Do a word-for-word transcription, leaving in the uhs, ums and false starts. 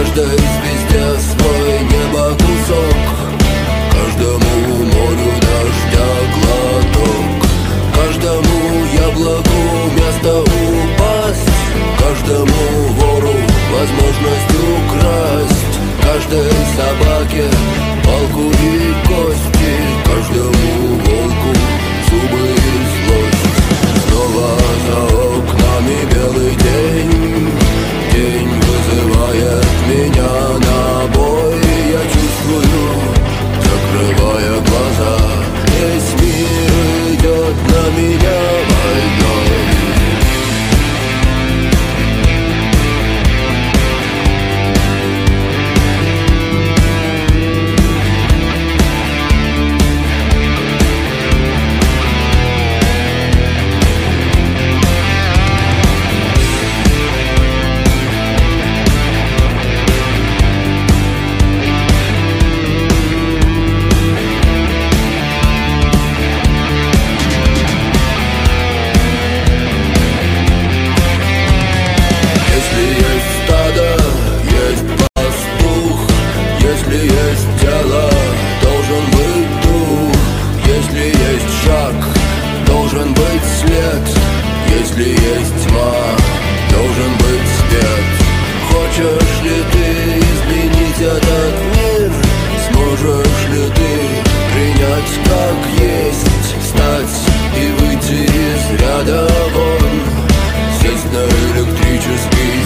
каждой звезде свой небо кусок, каждому морю дождя глоток, каждому яблоку место упасть, каждому вору возможность украсть, каждой собаке палку и кости, каждому волку зубы и злость. Снова за окнами белый день, день вызывает меня на бой. Я чувствую, закрывая глаза, весь мир идет на меня войной. Если есть тьма, должен быть свет. Хочешь ли ты изменить этот мир? Сможешь ли ты принять как есть? Встать и выйти из ряда вон, сесть на электрический